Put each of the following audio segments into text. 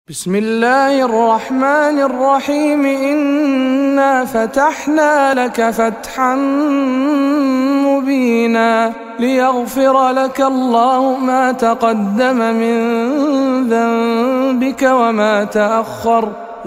بسم الله الرحمن الرحيم. إنا فتحنا لك فتحا مبينا ليغفر لك الله ما تقدم من ذنبك وما تأخر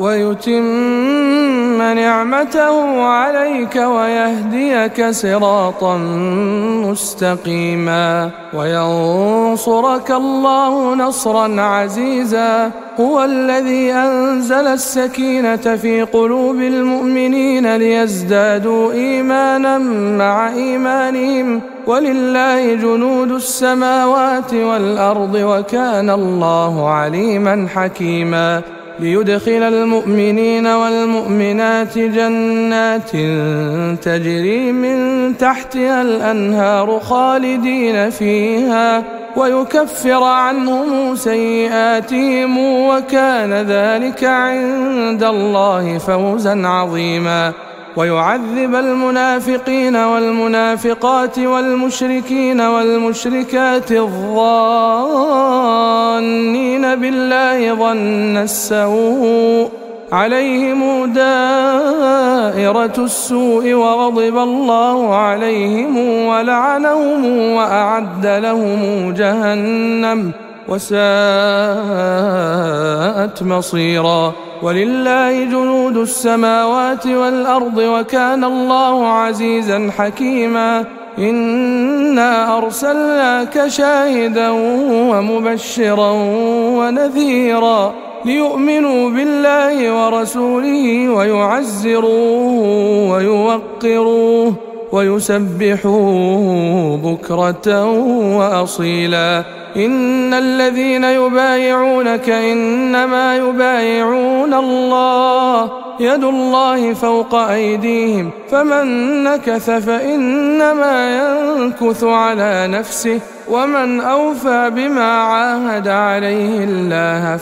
ويتم نعمته عليك ويهديك صراطا مستقيما وينصرك الله نصرا عزيزا. هو الذي أنزل السكينة في قلوب المؤمنين ليزدادوا إيمانا مع إيمانهم ولله جنود السماوات والأرض وكان الله عليما حكيما. ليدخل المؤمنين والمؤمنات جنات تجري من تحتها الأنهار خالدين فيها ويكفر عنهم سيئاتهم وكان ذلك عند الله فوزا عظيما. ويعذب المنافقين والمنافقات والمشركين والمشركات الظانين بالله ظن السوء عليهم دائرة السوء وغضب الله عليهم ولعنهم وأعد لهم جهنم وساءت مصيرا. ولله جنود السماوات والأرض وكان الله عزيزا حكيما. إنا أرسلناك شاهدا ومبشرا ونذيرا ليؤمنوا بالله ورسوله ويعزروه ويوقروه ويسبحوه بكرة وأصيلا. إن الذين يبايعونك إنما يبايعون الله يد الله فوق أيديهم فمن نكث فإنما ينكث على نفسه ومن أوفى بما عاهد عليه الله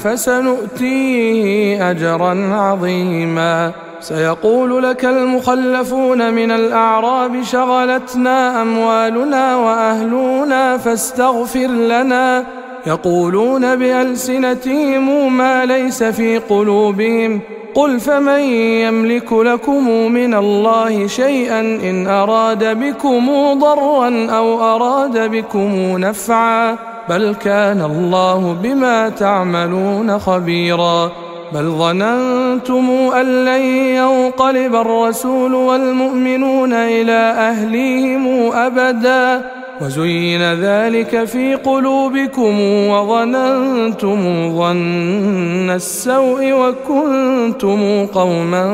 فسنؤتيه أجرا عظيما. سيقول لك المخلفون من الأعراب شغلتنا أموالنا وأهلنا فاستغفر لنا يقولون بألسنتهم ما ليس في قلوبهم قل فمن يملك لكم من الله شيئا إن أراد بكم ضرا أو أراد بكم نفعا بل كان الله بما تعملون خبيرا. بل ظننتم أن لن ينقلب الرسول والمؤمنون إلى أهليهم أبدا وزين ذلك في قلوبكم وظننتم ظن السوء وكنتم قوما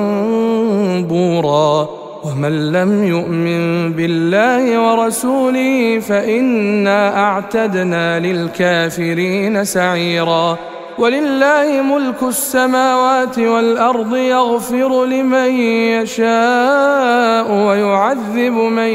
بورا. ومن لم يؤمن بالله ورسوله فإنا أعتدنا للكافرين سعيرا. ولله ملك السماوات والأرض يغفر لمن يشاء ويعذب من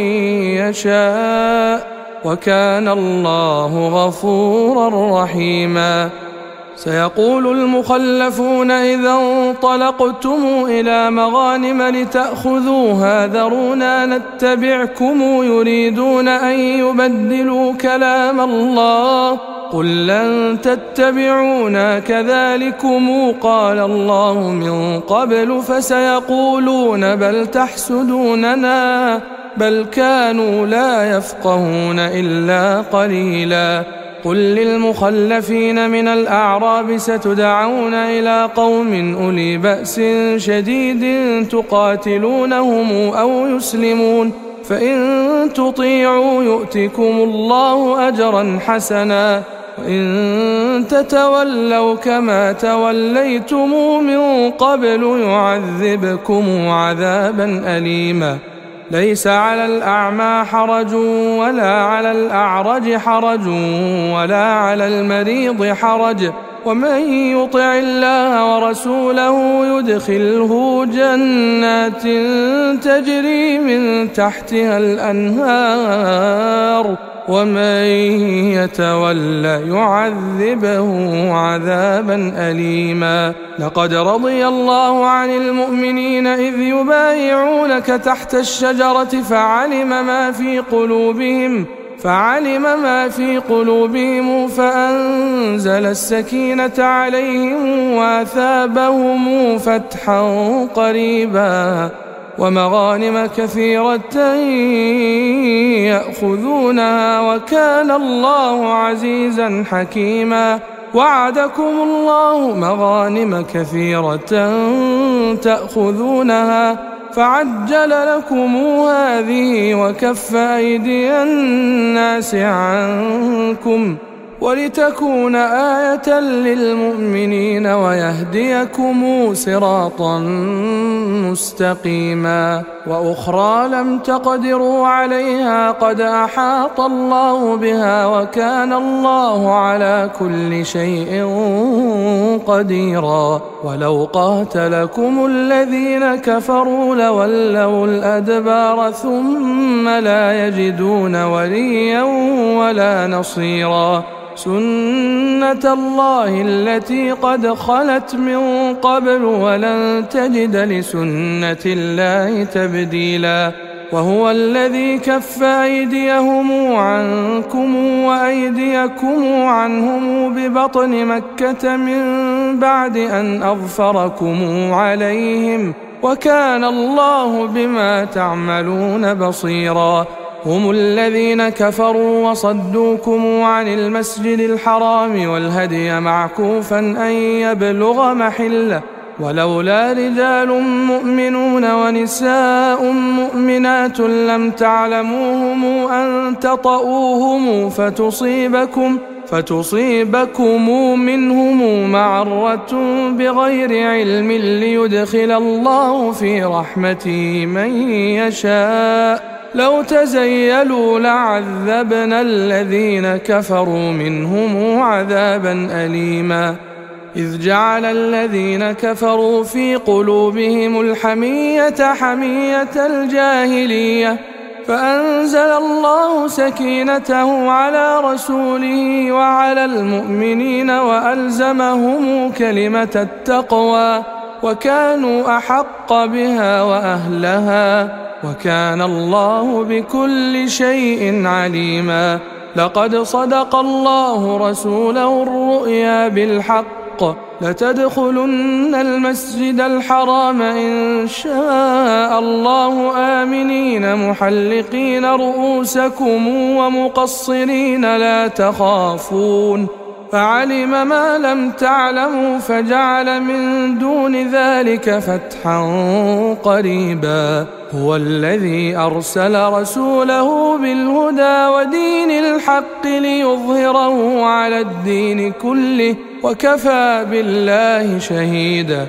يشاء وكان الله غفورا رحيما. سيقول المخلفون إذا انطلقتم إلى مغانم لتأخذوها ذرونا نتبعكم يريدون أن يبدلوا كلام الله قل لن تتبعونا كذلكم قال الله من قبل فسيقولون بل تحسدوننا بل كانوا لا يفقهون إلا قليلا. قل للمخلفين من الأعراب ستدعون إلى قوم أولي بأس شديد تقاتلونهم أو يسلمون فإن تطيعوا يؤتكم الله أجرا حسنا وإن تتولوا كما توليتم من قبل يعذبكم عذابا أليما. ليس على الأعمى حرج ولا على الأعرج حرج ولا على المريض حرج ومن يطع الله ورسوله يدخله جنات تجري من تحتها الأنهار ومن يتولى يعذبه عذابا أليما. لقد رضي الله عن المؤمنين إذ يبايعونك تحت الشجرة فعلم ما في قلوبهم فعلم ما في قلوبهم فأنزل السكينة عليهم وأثابهم فتحا قريبا ومغانم كثيرة يأخذونها وكان الله عزيزا حكيما. وعدكم الله مغانم كثيرة تأخذونها فعجل لكم هذه وكف أيدي الناس عنكم ولتكون آية للمؤمنين ويهديكم صراطا مستقيما. وأخرى لم تقدروا عليها قد أحاط الله بها وكان الله على كل شيء قديرا. ولو قاتلكم الذين كفروا لولوا الأدبار ثم لا يجدون وليا ولا نصيرا. سنة الله التي قد خلت من قبل ولن تجد لسنة الله تبديلا. وهو الذي كف أيديهم عنكم وأيديكم عنهم ببطن مكة من بعد أن أظفركم عليهم وكان الله بما تعملون بصيرا. هم الذين كفروا وصدوكم عن المسجد الحرام والهدي معكوفا أن يبلغ محله ولولا رجال مؤمنون ونساء مؤمنات لم تعلموهم أن تطؤوهم فتصيبكم منهم معرة بغير علم ليدخل الله في رحمته من يشاء. لو تزيلوا لعذبنا الذين كفروا منهم عذابا أليما. إذ جعل الذين كفروا في قلوبهم الحمية حمية الجاهلية فأنزل الله سكينته على رسوله وعلى المؤمنين وألزمهم كلمة التقوى وكانوا أحق بها وأهلها وكان الله بكل شيء عليما. لقد صدق الله رسوله الرؤيا بالحق لتدخلن المسجد الحرام إن شاء الله آمنين محلقين رؤوسكم ومقصرين لا تخافون فعلم ما لم تعلموا فجعل من دون ذلك فتحا قريبا. هو الذي أرسل رسوله بالهدى ودين الحق ليظهره على الدين كله وكفى بالله شهيدا.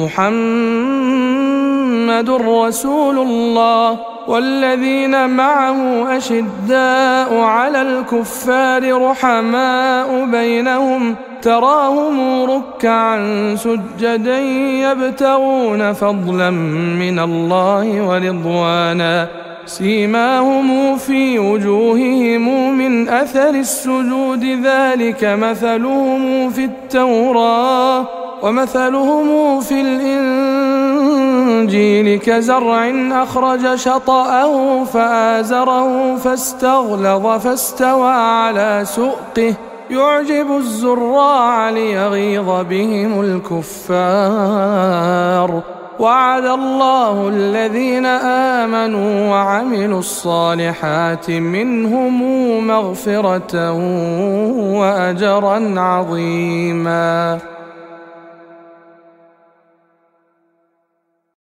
محمد رسول الله والذين معه أشداء على الكفار رحماء بينهم تراهم ركعا سجدا يبتغون فضلا من الله ورضوانا سيماهم في وجوههم من أثر السجود ذلك مثلهم في التوراة ومثلهم في الإنجيل كزرع أخرج شطأه فآزره فاستغلظ فاستوى على سوقه يعجب الزراع ليغيظ بهم الكفار. وعد الله الذين آمنوا وعملوا الصالحات منهم مغفرة وأجرا عظيما.